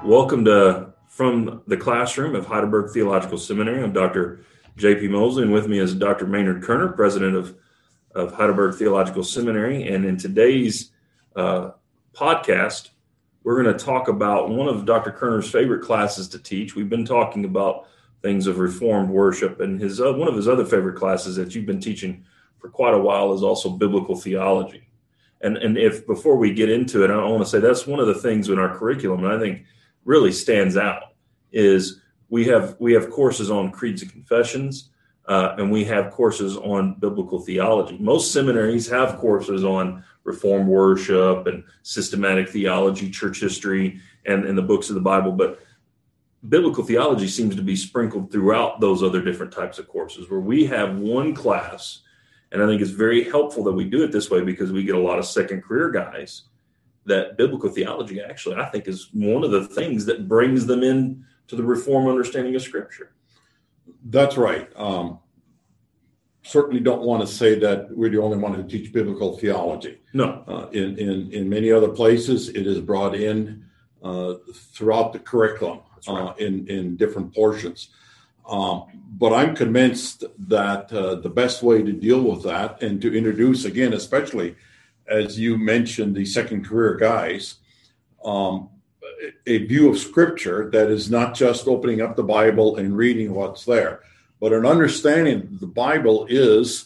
Welcome to From the Classroom of Heidelberg Theological Seminary. I'm Dr. J.P. Mosley, and with me is Dr. Maynard Kerner, president of Heidelberg Theological Seminary. And in today's podcast, we're going to talk about one of Dr. Kerner's favorite classes to teach. We've been talking about things of Reformed worship, and one of his other favorite classes that you've been teaching for quite a while is also biblical theology. And if before we get into it, I want to say that's one of the things in our curriculum that I think really stands out is we have courses on creeds and confessions, and we have courses on biblical theology. Most seminaries have courses on Reformed worship and systematic theology, church history, and the books of the Bible, but biblical theology seems to be sprinkled throughout those other different types of courses where we have one class. And I think it's very helpful that we do it this way because we get a lot of second career guys that biblical theology actually, I think, is one of the things that brings them in to the Reformed understanding of Scripture. That's right. Certainly don't want to say that we're the only one who teach biblical theology. No. In many other places, it is brought in throughout the curriculum. Right. In different portions. But I'm convinced that the best way to deal with that and to introduce, again, especially as you mentioned, the second career guys, a view of Scripture that is not just opening up the Bible and reading what's there, but an understanding that the Bible is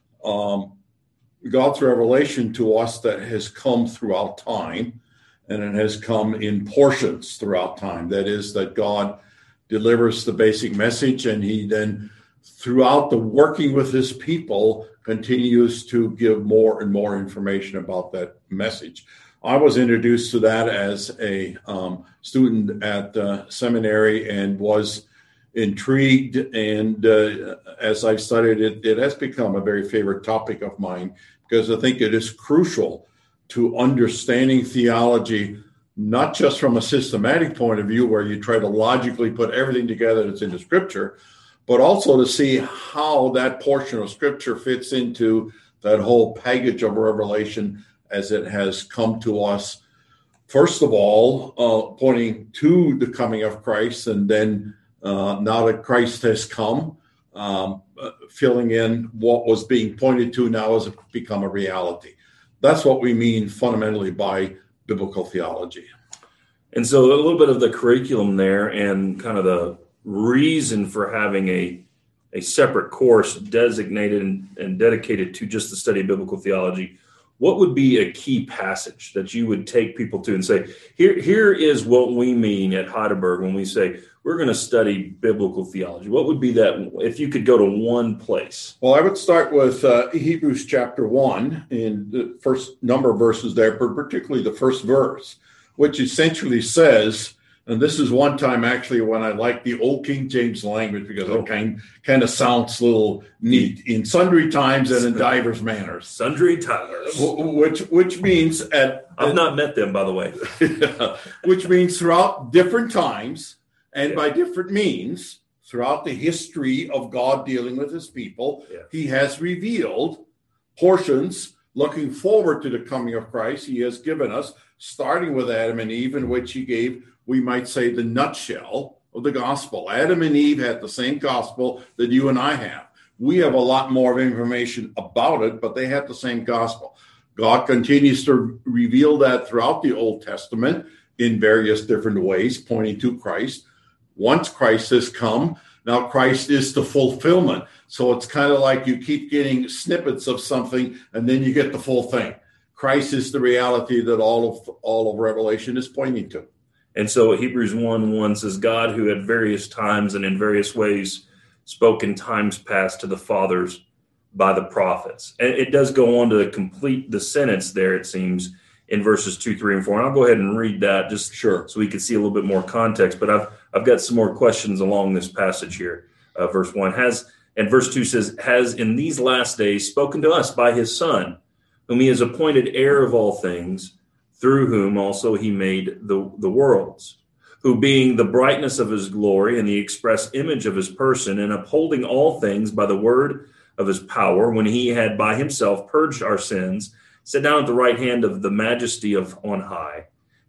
God's revelation to us that has come throughout time, and it has come in portions throughout time. That is, that God delivers the basic message, and he then, throughout the working with his people, continues to give more and more information about that message. I was introduced to that as a student at seminary and was intrigued. And as I've studied it, it has become a very favorite topic of mine because I think it is crucial to understanding theology, not just from a systematic point of view where you try to logically put everything together that's in the Scripture, but also to see how that portion of Scripture fits into that whole package of revelation as it has come to us. First of all, pointing to the coming of Christ, and then now that Christ has come, filling in what was being pointed to now has become a reality. That's what we mean fundamentally by biblical theology. And so a little bit of the curriculum there and kind of the reason for having a separate course designated and dedicated to just the study of biblical theology, what would be a key passage that you would take people to and say, here is what we mean at Heidelberg when we say we're going to study biblical theology? What would be that if you could go to one place? Well, I would start with Hebrews chapter 1 in the first number of verses there, but particularly the first verse, which essentially says, and this is one time actually when I like the old King James language because it kind of sounds a little neat. In sundry times and in divers manners. Sundry times. Which means I've not met them, by the way. Which means throughout different times and by different means, throughout the history of God dealing with his people, he has revealed portions looking forward to the coming of Christ. He has given us, starting with Adam and Eve, in which he gave, we might say, the nutshell of the gospel. Adam and Eve had the same gospel that you and I have. We have a lot more of information about it, but they had the same gospel. God continues to reveal that throughout the Old Testament in various different ways, pointing to Christ. Once Christ has come, now Christ is the fulfillment. So it's kind of like you keep getting snippets of something and then you get the full thing. Christ is the reality that all of Revelation is pointing to. And so Hebrews 1:1 says, God, who at various times and in various ways spoke in times past to the fathers by the prophets. And it does go on to complete the sentence there, it seems, in verses 2, 3, and 4. And I'll go ahead and read that just so we can see a little bit more context. But I've got some more questions along this passage here. Verse 1 and verse 2 says, has in these last days spoken to us by his Son, whom he has appointed heir of all things, through whom also he made the worlds, who being the brightness of his glory and the express image of his person, and upholding all things by the word of his power, when he had by himself purged our sins, sat down at the right hand of the majesty of on high,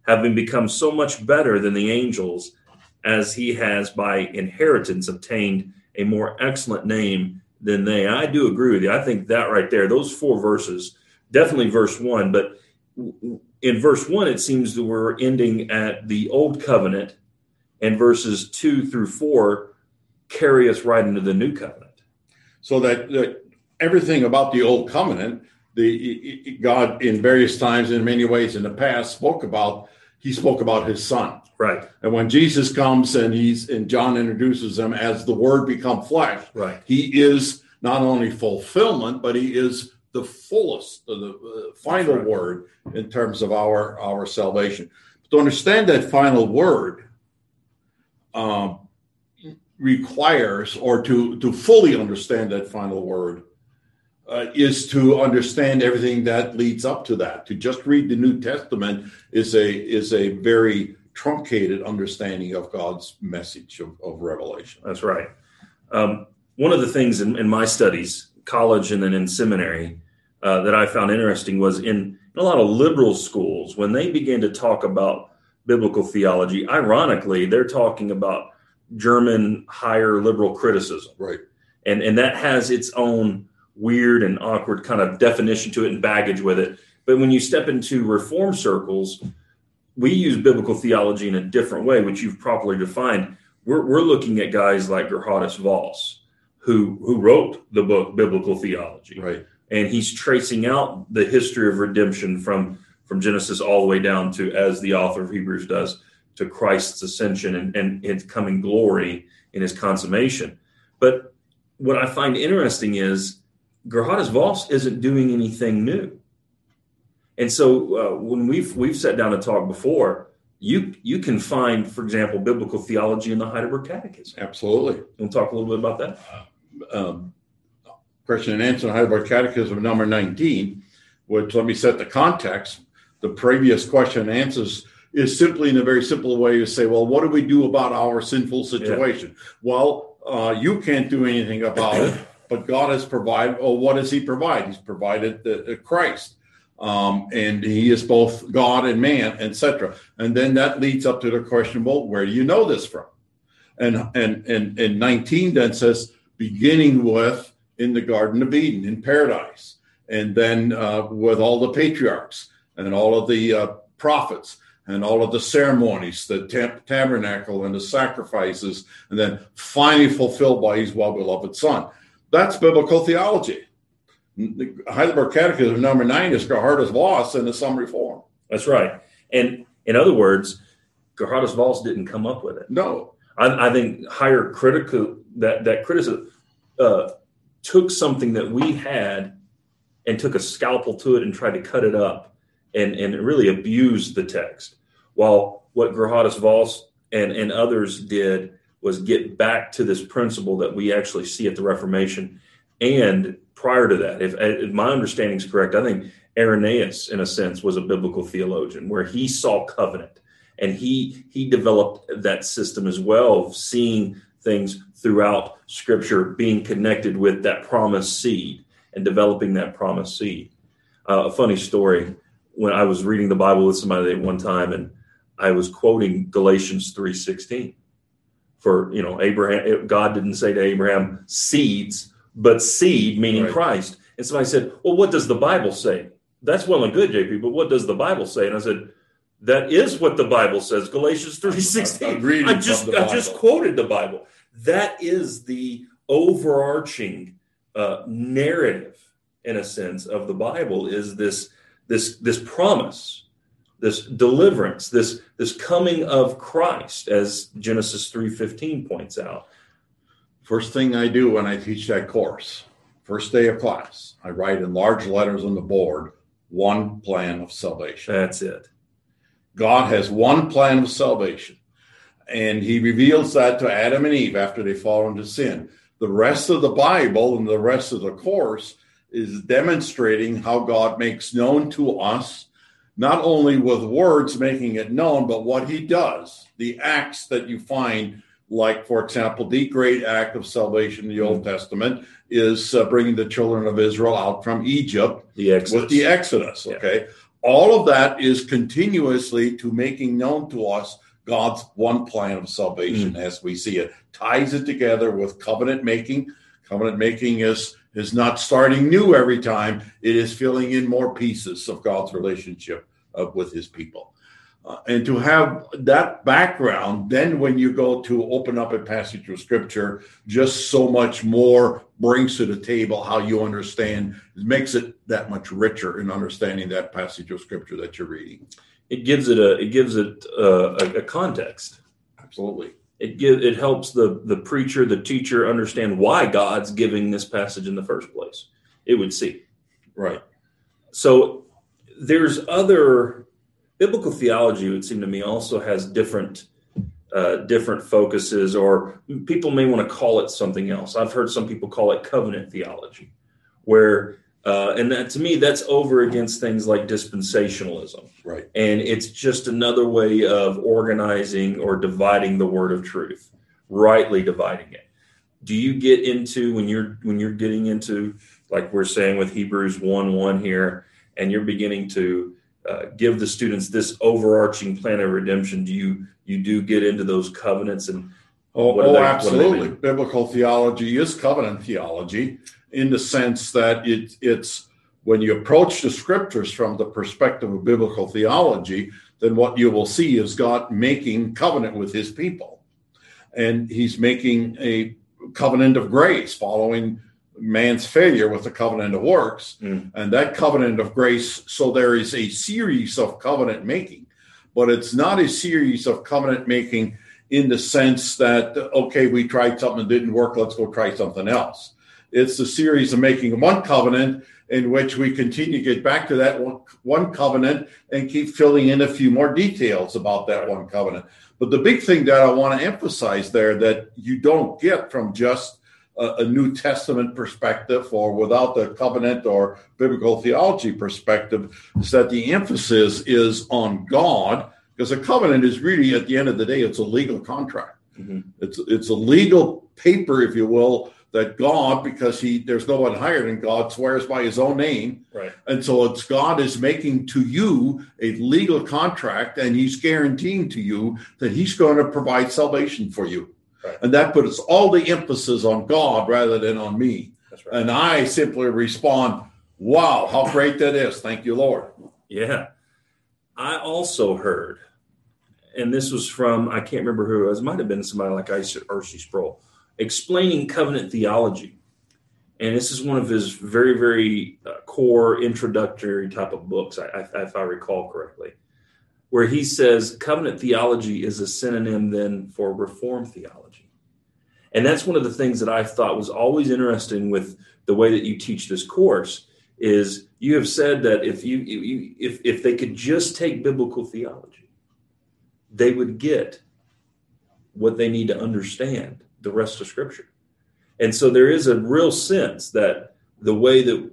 having become so much better than the angels, as he has by inheritance obtained a more excellent name than they. I do agree with you. I think that right there, those 4 verses, definitely verse 1, but in verse 1, it seems that we're ending at the old covenant, and verses 2 through 4 carry us right into the new covenant. So that everything about the old covenant, God in various times, in many ways in the past, spoke about his son. Right. And when Jesus comes and John introduces him as the Word become flesh, right, he is not only fulfillment, but he is the fullest, the final word in terms of our salvation. But to understand that final word requires, or to fully understand that final word, is to understand everything that leads up to that. To just read the New Testament is a very truncated understanding of God's message of Revelation. That's right. One of the things in my studies, college and then in seminary, that I found interesting was in a lot of liberal schools, when they begin to talk about biblical theology, ironically, they're talking about German higher liberal criticism. Right. And that has its own weird and awkward kind of definition to it and baggage with it. But when you step into reform circles, we use biblical theology in a different way, which you've properly defined. We're looking at guys like Gerhardus Voss, who wrote the book Biblical Theology. Right. And he's tracing out the history of redemption from Genesis all the way down to, as the author of Hebrews does, to Christ's ascension and his coming glory in his consummation. But what I find interesting is Gerhardus Voss isn't doing anything new. And so when we've sat down to talk before, you can find, for example, biblical theology in the Heidelberg Catechism. Absolutely. We'll talk a little bit about that. Question and answer in Heidelberg Catechism number 19, which, let me set the context. The previous question and answers is simply, in a very simple way, to say, well, what do we do about our sinful situation? Yeah. Well, you can't do anything about it, but God has provided. Oh, what does he provide? He's provided Christ. And he is both God and man, etc. And then that leads up to the question, well, where do you know this from? And 19 then says, beginning with in the Garden of Eden, in paradise, and then with all the patriarchs and all of the prophets and all of the ceremonies, the tabernacle and the sacrifices, and then finally fulfilled by his well-beloved Son. That's biblical theology. The Heidelberg Catechism number 9 is Gerhardus Voss in the Summary Form. That's right. And in other words, Gerhardus Voss didn't come up with it. No. I think higher critical that criticism took something that we had and took a scalpel to it and tried to cut it up and really abused the text. While what Gerhardus Voss and others did was get back to this principle that we actually see at the Reformation. And prior to that, if my understanding is correct, I think Irenaeus, in a sense, was a biblical theologian where he saw covenant. And he developed that system as well, of seeing things throughout Scripture being connected with that promised seed and developing that promised seed. A funny story, when I was reading the Bible with somebody at one time, and I was quoting Galatians 3:16. For, Abraham, God didn't say to Abraham seeds, but seed, meaning right. Christ. And somebody said, well, what does the Bible say? That's well and good, JP, but what does the Bible say? And I said, that is what the Bible says, Galatians 3:16. I just quoted the Bible. That is the overarching narrative, in a sense, of the Bible, is this promise, this deliverance, this coming of Christ, as Genesis 3:15 points out. First thing I do when I teach that course, first day of class, I write in large letters on the board, one plan of salvation. That's it. God has one plan of salvation, and he reveals that to Adam and Eve after they fall into sin. The rest of the Bible and the rest of the course is demonstrating how God makes known to us, not only with words making it known, but what he does, the acts that you find, like, for example, the great act of salvation in the Old Testament is bringing the children of Israel out from Egypt with the Exodus, okay? Yeah. all of that is continuously to making known to us God's one plan of salvation as we see it. Ties it together with covenant making. Covenant making is not starting new every time. It is filling in more pieces of God's relationship with his people. And to have that background, then when you go to open up a passage of scripture, just so much more brings to the table how you understand. It makes it that much richer in understanding that passage of scripture that you're reading. It gives it a context. Absolutely. It helps the preacher, the teacher understand why God's giving this passage in the first place. It would seem. Right. So there's other biblical theology, it would seem to me, also has different focuses, or people may want to call it something else. I've heard some people call it covenant theology, where and that, to me, that's over against things like dispensationalism. Right. And it's just another way of organizing or dividing the word of truth, rightly dividing it. Do you get into, when you're getting into, like we're saying with Hebrews 1:1 here, and you're beginning to give the students this overarching plan of redemption, do you get into those covenants and absolutely. Biblical theology is covenant theology, in the sense that it's when you approach the scriptures from the perspective of biblical theology, then what you will see is God making covenant with his people. And he's making a covenant of grace following man's failure with the covenant of works. And that covenant of grace, so there is a series of covenant making, but it's not a series of covenant making in the sense that, okay, we tried something that didn't work, let's go try something else. It's a series of making one covenant in which we continue to get back to that one covenant and keep filling in a few more details about that one covenant. But the big thing that I want to emphasize there that you don't get from just a New Testament perspective or without the covenant or biblical theology perspective is that the emphasis is on God, because a covenant is really, at the end of the day, it's a legal contract. It's a legal paper, if you will, that God, because there's no one higher than God, swears by his own name. Right. And so it's God is making to you a legal contract, and he's guaranteeing to you that he's going to provide salvation for you. Right. And that puts all the emphasis on God rather than on me. That's right. And I simply respond, wow, how great that is. Thank you, Lord. Yeah. I also heard, and this was from, I can't remember who it was, might have been somebody like R.C. Sproul, explaining covenant theology. And this is one of his very, very core introductory type of books, if I recall correctly, where he says covenant theology is a synonym then for Reformed theology. And that's one of the things that I thought was always interesting with the way that you teach this course is you have said that if they could just take biblical theology, they would get what they need to understand the rest of Scripture. And so there is a real sense that the way that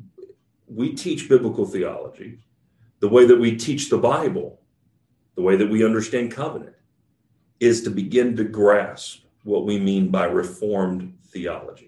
we teach biblical theology, the way that we teach the Bible, the way that we understand covenant, is to begin to grasp what we mean by Reformed theology.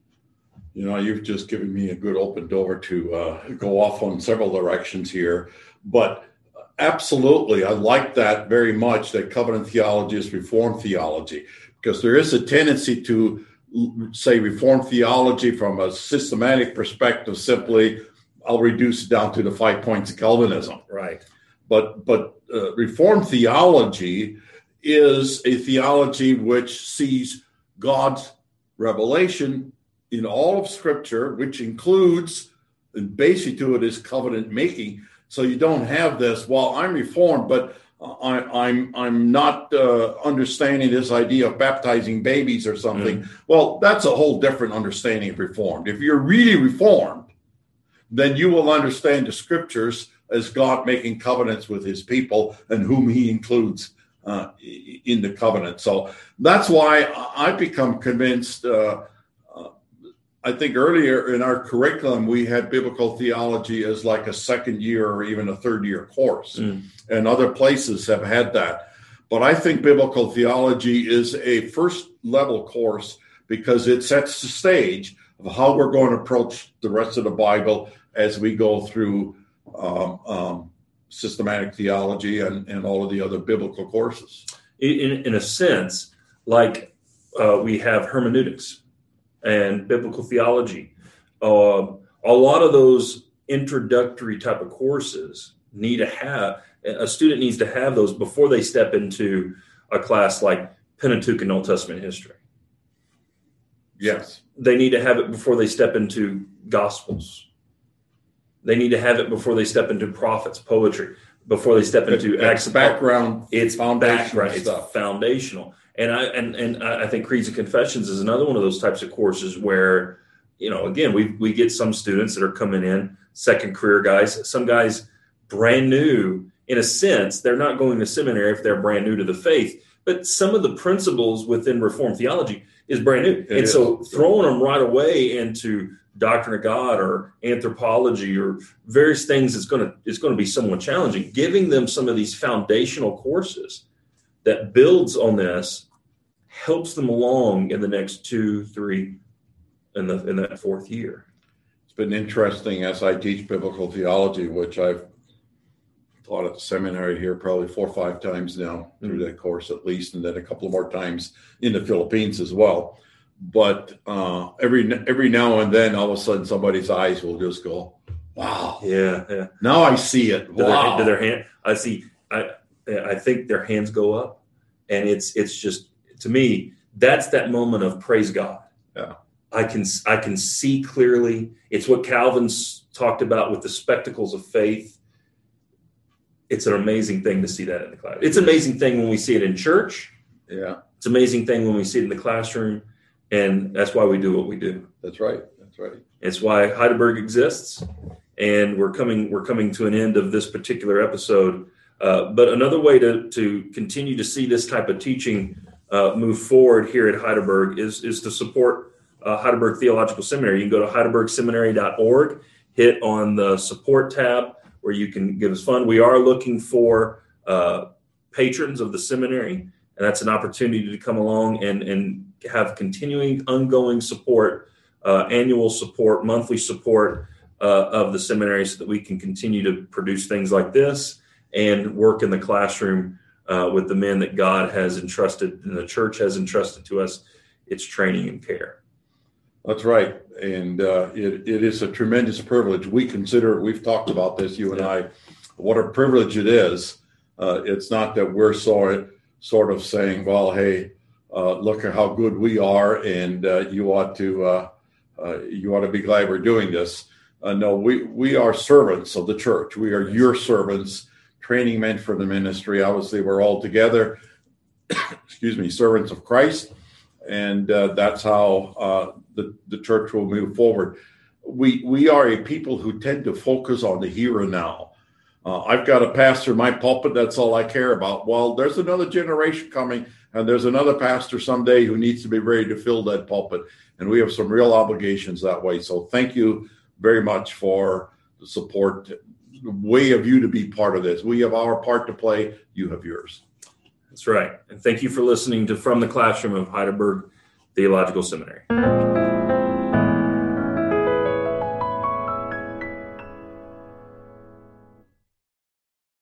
You know, you've just given me a good open door to go off on several directions here. But absolutely, I like that very much, that covenant theology is Reformed theology, because there is a tendency to say Reformed theology from a systematic perspective, simply, I'll reduce it down to the 5 points of Calvinism. Right. But Reformed theology is a theology which sees God's revelation in all of Scripture, which includes, and basic to it is covenant making. So you don't have this, well, I'm Reformed, but I'm not understanding this idea of baptizing babies or something. Well, that's a whole different understanding of Reformed. If you're really Reformed, then you will understand the Scriptures as God making covenants with his people and whom he includes in the covenant. So that's why I've become convinced. I think earlier in our curriculum, we had biblical theology as like a second year or even a third year course. And other places have had that. But I think biblical theology is a first level course because it sets the stage of how we're going to approach the rest of the Bible as we go through systematic theology and all of the other biblical courses. In a sense, like we have hermeneutics and biblical theology. A lot of those introductory type of courses a student needs to have those before they step into a class like Pentateuch and Old Testament history. Yes. They need to have it before they step into Gospels. They need to have it before they step into prophets, poetry, before they step into Acts. Background. It's foundational stuff. It's foundational. And I think Creeds and Confessions is another one of those types of courses where, again, we get some students that are coming in, second career guys, some guys brand new. In a sense, they're not going to seminary if they're brand new to the faith, but some of the principles within Reformed theology is brand new. So throwing them right away into Doctrine of God or anthropology or various things is going to be somewhat challenging. Giving them some of these foundational courses that builds on this helps them along in the next 2, 3, in that fourth year. It's been interesting as I teach biblical theology, which I've taught at the seminary here probably 4 or 5 times now through that course at least, and then a couple more times in the Philippines as well. But every now and then, all of a sudden, somebody's eyes will just go, "Wow! Yeah. Now I see it." Wow! Do their hand? I see. I think their hands go up, and it's just, to me, that's that moment of praise God. Yeah. I can see clearly. It's what Calvin's talked about with the spectacles of faith. It's an amazing thing to see that in the class. It's an amazing thing when we see it in church. Yeah. It's an amazing thing when we see it in the classroom. And that's why we do what we do. That's right. It's why Heidelberg exists. And we're coming to an end of this particular episode. But another way to continue to see this type of teaching move forward here at Heidelberg is to support Heidelberg Theological Seminary. You can go to heidelbergseminary.org, hit on the support tab where you can give us fund. We are looking for patrons of the seminary, and that's an opportunity to come along and have continuing, ongoing support, annual support, monthly support of the seminary so that we can continue to produce things like this and work in the classroom with the men that God has entrusted and the church has entrusted to us, its training and care. That's right. And it is a tremendous privilege. We've talked about this, you and I, what a privilege it is. It's not that we're sort of saying, well, hey, look at how good we are, and you ought to be glad we're doing this. No, we are servants of the church. We are your servants, training men for the ministry. Obviously, we're all together, servants of Christ. And that's how the church will move forward. We are a people who tend to focus on the here and now. I've got a pastor in my pulpit. That's all I care about. Well, there's another generation coming, and there's another pastor someday who needs to be ready to fill that pulpit. And we have some real obligations that way. So thank you very much for the support, the way of you to be part of this. We have our part to play. You have yours. That's right. And thank you for listening to From the Classroom of Heidelberg Theological Seminary.